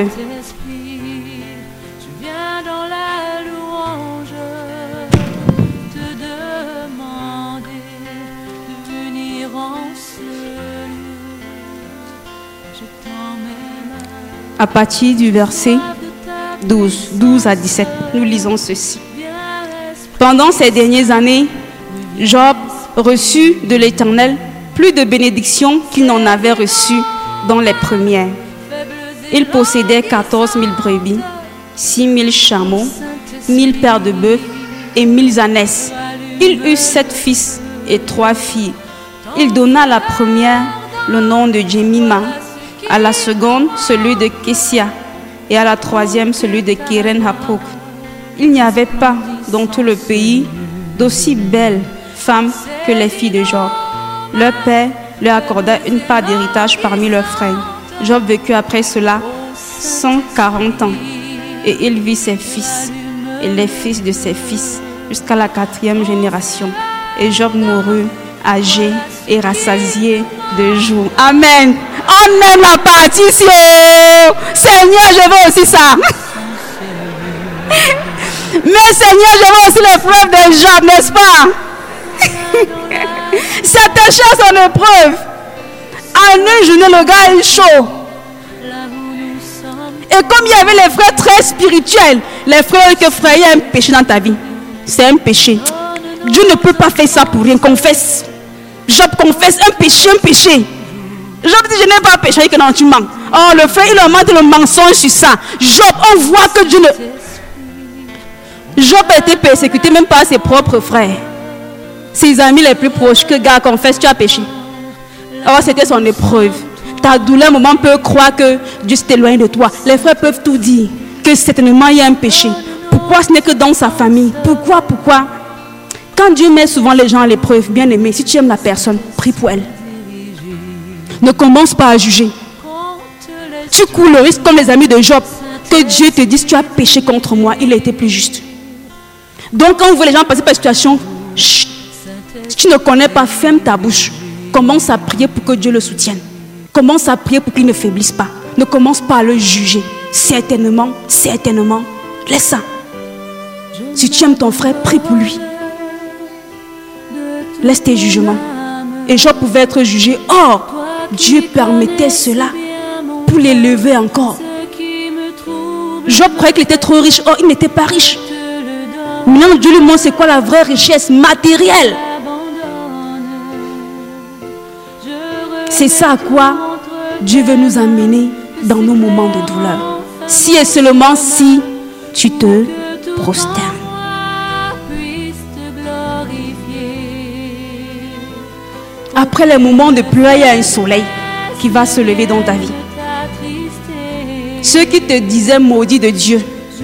À partir du verset 12 à 17, nous lisons ceci. Pendant ces dernières années, Job reçut de l'Éternel plus de bénédictions qu'il n'en avait reçu dans les premières. Il possédait 14 000 brebis, 6 000 chameaux, 1000 paires de bœufs et 1000 ânesses. Il eut 7 fils et 3 filles. Il donna à la première le nom de Jemima, à la seconde celui de Kessia et à la troisième celui de Keren-Hapuk. Il n'y avait pas dans tout le pays d'aussi belles femmes que les filles de Job. Leur père leur accorda une part d'héritage parmi leurs frères. Job vécut après cela 140 ans et il vit ses fils et les fils de ses fils jusqu'à la 4e génération. Et Job mourut âgé et rassasié de jours. Amen. On aime la partition. Seigneur, je veux aussi ça. Mais Seigneur, je veux aussi l'épreuve de Job, n'est-ce pas? Cette chose en épreuve. En une journée, le gars est chaud. Et comme il y avait les frères très spirituels, les frères que frère, il y a un péché dans ta vie. C'est un péché. Dieu ne peut pas faire ça pour rien. Confesse. Job confesse un péché, un péché. Job dit, je n'ai pas péché, que non, tu mens. Oh, le frère, il augmente le mensonge sur ça. Job, on voit que Dieu ne... Job a été persécuté même par ses propres frères. Ses amis les plus proches, que gars, confesse, tu as péché. Oh, c'était son épreuve. Ta douleur, moment peut croire que Dieu s'est éloigné de toi. Les frères peuvent tout dire, que certainement il y a un péché. Pourquoi ce n'est que dans sa famille? Pourquoi? Quand Dieu met souvent les gens à l'épreuve, bien aimé, si tu aimes la personne, prie pour elle. Ne commence pas à juger. Tu cours le risque, comme les amis de Job, que Dieu te dise, tu as péché contre moi, il a été plus juste. Donc quand on voit les gens passer par une situation, chut, tu ne connais pas, ferme ta bouche. Commence à prier pour que Dieu le soutienne. Commence à prier pour qu'il ne faiblisse pas. Ne commence pas à le juger. Certainement, certainement. Laisse ça. Si tu aimes ton frère, prie pour lui. Laisse tes jugements. Et Job pouvait être jugé. Oh, Dieu permettait cela pour l'élever encore. Job croyait qu'il était trop riche. Oh, il n'était pas riche. Maintenant, Dieu lui montre c'est quoi la vraie richesse matérielle. C'est ça à quoi Dieu veut nous amener dans nos moments de douleur. Si et seulement si tu te prosternes. Après les moments de pleurs, il y a un soleil qui va se lever dans ta vie. Ceux qui te disaient maudit de Dieu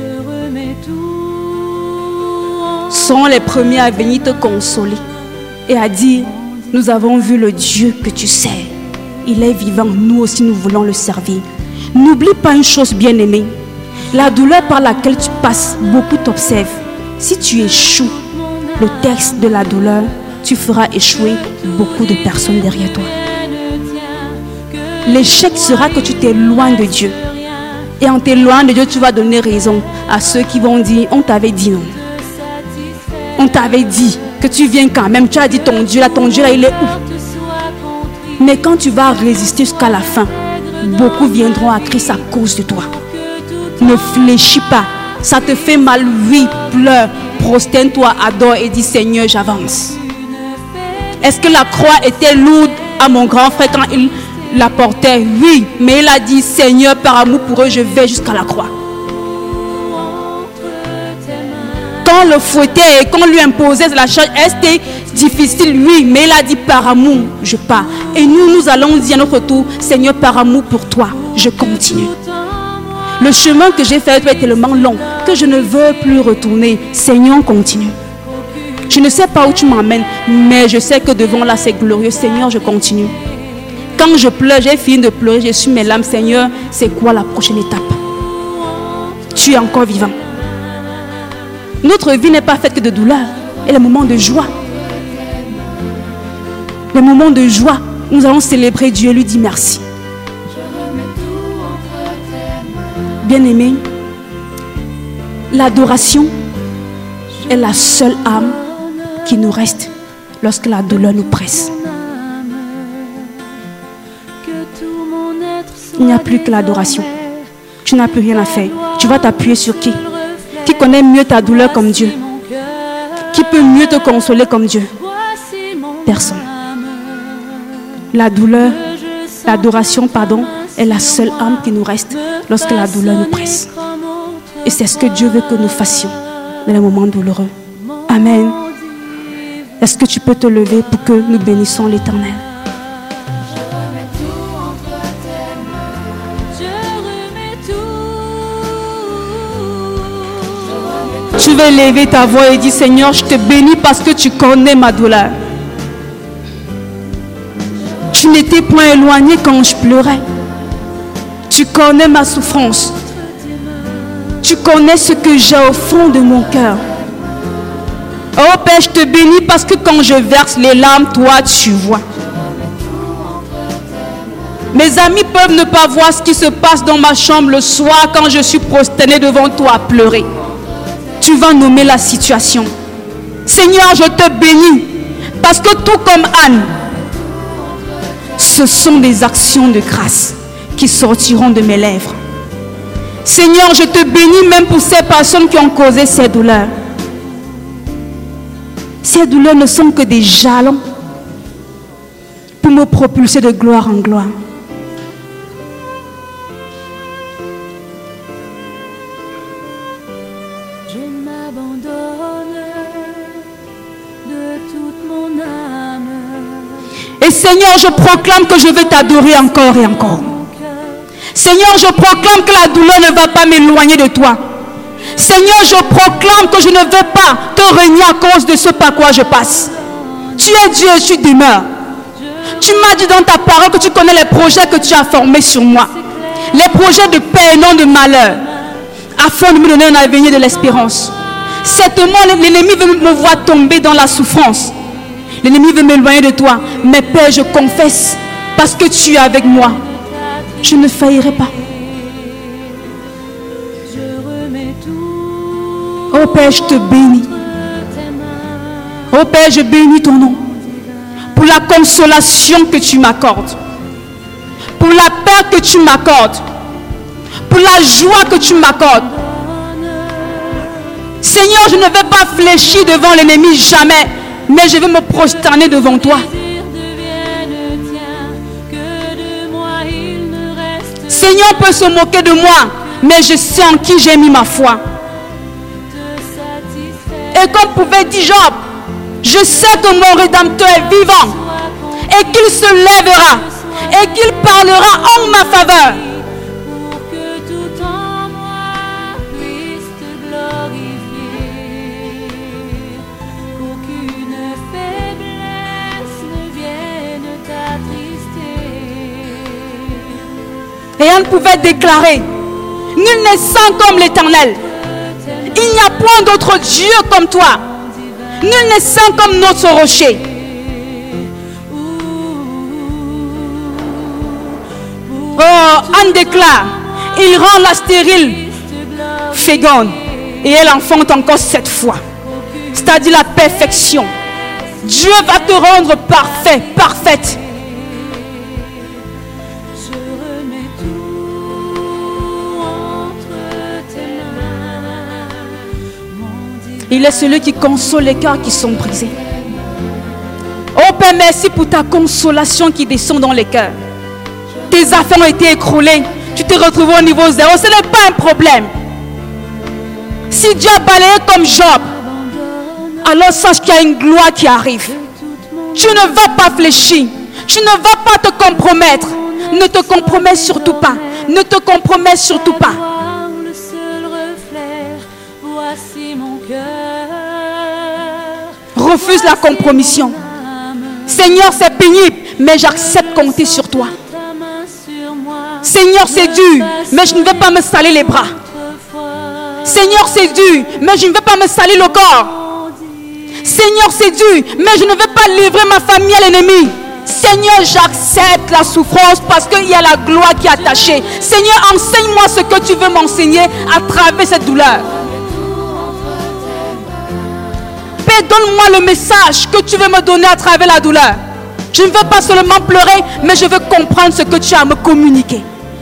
sont les premiers à venir te consoler et à dire nous avons vu le Dieu que tu sers. Il est vivant, nous aussi nous voulons le servir. N'oublie pas une chose, bien-aimée. La douleur par laquelle tu passes, beaucoup t'observent. Si tu échoues le texte de la douleur, tu feras échouer beaucoup de personnes derrière toi. L'échec sera que tu t'éloignes de Dieu. Et en t'éloignant de Dieu, tu vas donner raison à ceux qui vont dire on t'avait dit non. On t'avait dit que tu viens quand même. Tu as dit ton Dieu là, il est où? Mais quand tu vas résister jusqu'à la fin, beaucoup viendront à Christ à cause de toi. Ne fléchis pas. Ça te fait mal, oui, pleure. Prosterne-toi, adore et dis Seigneur, j'avance. Est-ce que la croix était lourde à mon grand frère quand il la portait? Oui, mais il a dit Seigneur, par amour pour eux, je vais jusqu'à la croix. Quand le fouettait et qu'on lui imposait la charge, c'était difficile, oui, mais il a dit par amour, je pars. Et nous allons dire à notre tour, Seigneur, par amour pour toi, je continue. Le chemin que j'ai fait est tellement long que je ne veux plus retourner. Seigneur, continue. Je ne sais pas où tu m'emmènes, mais je sais que devant là, c'est glorieux. Seigneur, je continue. Quand je pleure, j'ai fini de pleurer, je suis mes larmes. Seigneur, c'est quoi la prochaine étape? Tu es encore vivant. Notre vie n'est pas faite que de douleur. Et les moments de joie. Les moments de joie, nous allons célébrer Dieu et lui dire merci. Bien-aimé, l'adoration est la seule âme qui nous reste lorsque la douleur nous presse. Il n'y a plus que l'adoration. Tu n'as plus rien à faire. Tu vas t'appuyer sur qui? Qui connaît mieux ta douleur comme Dieu? Qui peut mieux te consoler comme Dieu? Personne. La douleur, l'adoration, pardon, est la seule âme qui nous reste lorsque la douleur nous presse. Et c'est ce que Dieu veut que nous fassions dans les moments douloureux. Amen. Est-ce que tu peux te lever pour que nous bénissons l'Éternel? Tu veux lever ta voix et dire Seigneur, je te bénis parce que tu connais ma douleur. Tu n'étais point éloigné quand je pleurais. Tu connais ma souffrance. Tu connais ce que j'ai au fond de mon cœur. Oh Père, je te bénis parce que quand je verse les larmes, toi tu vois. Mes amis peuvent ne pas voir ce qui se passe dans ma chambre le soir quand je suis prosternée devant toi à pleurer. Tu vas nommer la situation. Seigneur, je te bénis parce que tout comme Anne, ce sont des actions de grâce qui sortiront de mes lèvres. Seigneur, je te bénis même pour ces personnes qui ont causé ces douleurs. Ces douleurs ne sont que des jalons pour me propulser de gloire en gloire. Je m'abandonne de toute mon âme. Et Seigneur, je proclame que je vais t'adorer encore et encore. Seigneur, je proclame que la douleur ne va pas m'éloigner de toi. Seigneur, je proclame que je ne veux pas te régner à cause de ce par quoi je passe. Tu es Dieu et tu demeures. Tu m'as dit dans ta parole que tu connais les projets que tu as formés sur moi. Les projets de paix et non de malheur. Afin de me donner un avenir de l'espérance. Certainement, l'ennemi veut me voir tomber dans la souffrance. L'ennemi veut m'éloigner de toi. Mais Père, je confesse, parce que tu es avec moi, je ne faillirai pas. Oh Père, je te bénis. Oh Père, je bénis ton nom pour la consolation que tu m'accordes, pour la paix que tu m'accordes, pour la joie que tu m'accordes. Seigneur, je ne vais pas fléchir devant l'ennemi jamais, mais je vais me prosterner devant toi. Seigneur peut se moquer de moi, mais je sais en qui j'ai mis ma foi. Et comme pouvait dire Job, je sais que mon Rédempteur est vivant et qu'il se lèvera et qu'il parlera en ma faveur. Pour que tout en moi puisse te glorifier, qu'aucune faiblesse ne vienne t'attrister. Et on pouvait déclarer, nul n'est saint comme l'Éternel. Il n'y a point d'autre Dieu comme toi. Nul n'est saint comme notre rocher. Oh, Anne déclare, il rend la stérile féconde et elle enfante encore 7 fois. C'est-à-dire la perfection. Dieu va te rendre parfait, parfaite. Il est celui qui console les cœurs qui sont brisés. Oh Père, merci pour ta consolation qui descend dans les cœurs. Tes affaires ont été écroulées. Tu te retrouves au niveau 0. Ce n'est pas un problème. Si Dieu a balayé comme Job, alors sache qu'il y a une gloire qui arrive. Tu ne vas pas fléchir. Tu ne vas pas te compromettre. Ne te compromets surtout pas. Ne te compromets surtout pas. Refuse la compromission. Seigneur, c'est pénible, mais j'accepte compter sur toi. Seigneur, c'est dur, mais je ne vais pas me salir les bras. Seigneur, c'est dur, mais je ne vais pas me salir le corps. Seigneur, c'est dur, mais je ne vais pas livrer ma famille à l'ennemi. Seigneur, j'accepte la souffrance parce qu'il y a la gloire qui est attachée. Seigneur, enseigne-moi ce que tu veux m'enseigner à travers cette douleur. Père, donne-moi le message que tu veux me donner à travers la douleur. Je ne veux pas seulement pleurer, mais je veux comprendre ce que tu as à me communiquer.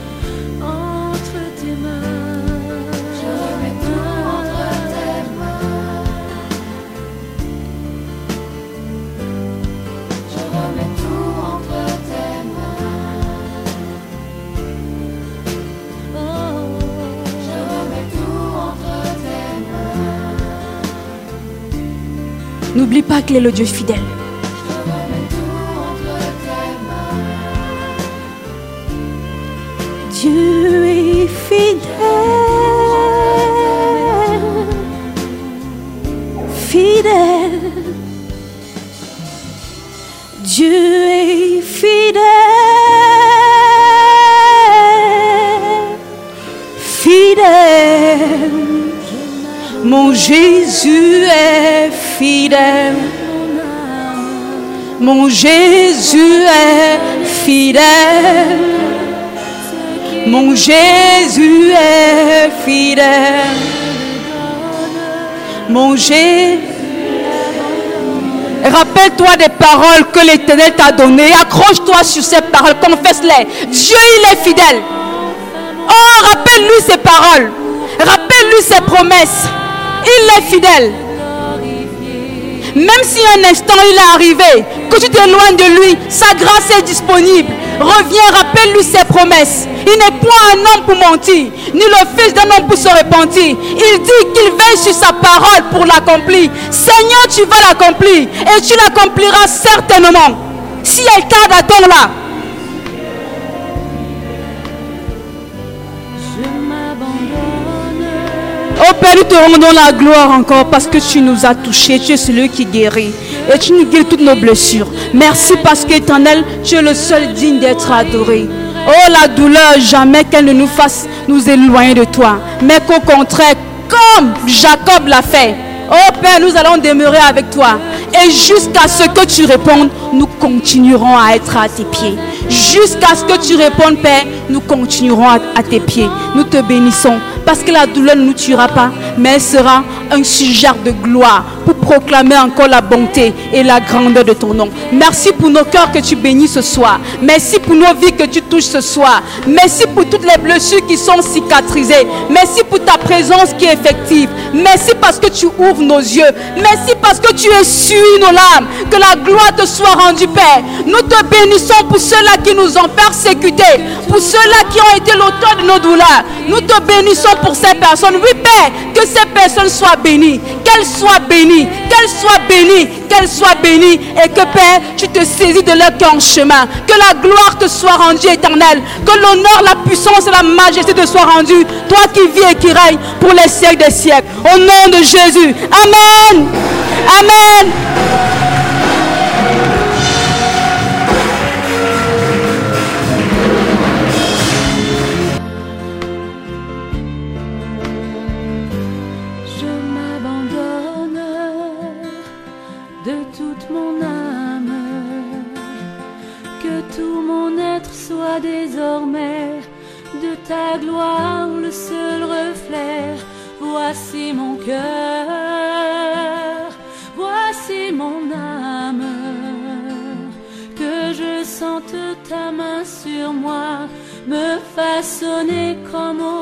N'oublie pas qu'il est le Dieu fidèle. Dieu est fidèle, fidèle. Dieu est fidèle, fidèle. Mon Jésus est fidèle. Mon Jésus est fidèle. Mon Jésus est fidèle. Mon Jésus. Rappelle-toi des paroles que l'Éternel t'a données. Accroche-toi sur ces paroles. Confesse-les. Dieu, il est fidèle. Oh, rappelle-lui ces paroles. Rappelle-lui ses promesses. Il est fidèle. Même si un instant il est arrivé, que tu t'éloignes de lui, sa grâce est disponible. Reviens, rappelle-lui ses promesses. Il n'est point un homme pour mentir, ni le fils d'un homme pour se repentir. Il dit qu'il veille sur sa parole pour l'accomplir. Seigneur, tu vas l'accomplir et tu l'accompliras certainement. Si elle tarde, attends-la. Oh Père, nous te rendons la gloire encore parce que tu nous as touchés. Tu es celui qui guérit et tu nous guéris toutes nos blessures. Merci parce qu'Éternel, tu es le seul digne d'être adoré. Oh, la douleur, jamais qu'elle ne nous fasse nous éloigner de toi, mais qu'au contraire, comme Jacob l'a fait, Oh Père, nous allons demeurer avec toi. Et jusqu'à ce que tu répondes, nous continuerons à être à tes pieds. Jusqu'à ce que tu répondes, Père, nous continuerons à tes pieds. Nous te bénissons. Parce que la douleur ne nous tuera pas, mais elle sera un sujet de gloire pour proclamer encore la bonté et la grandeur de ton nom. Merci pour nos cœurs que tu bénis ce soir. Merci pour nos vies que tu touches ce soir. Merci pour toutes les blessures qui sont cicatrisées. Merci pour ta présence qui est effective. Merci parce que tu ouvres nos yeux. Merci parce que tu essuies nos larmes. Que la gloire te soit rendue, Père. Nous te bénissons pour ceux-là qui nous ont persécutés, pour ceux-là qui ont été l'auteur de nos douleurs. Nous te bénissons pour ces personnes. Oui, Père, que ces personnes soient bénies. Qu'elles soient bénies. Qu'elles soient bénies. Qu'elles soient bénies. Et que, Père, tu te saisis de leur cœur en chemin. Que la gloire te soit rendue éternelle. Que l'honneur, la puissance et la majesté te soient rendues. Toi qui vis et qui règnes pour les siècles des siècles. Au nom de Jésus. Amen. Amen. Soit désormais de ta gloire le seul reflet. Voici mon cœur, voici mon âme. Que je sente ta main sur moi, me façonner comme au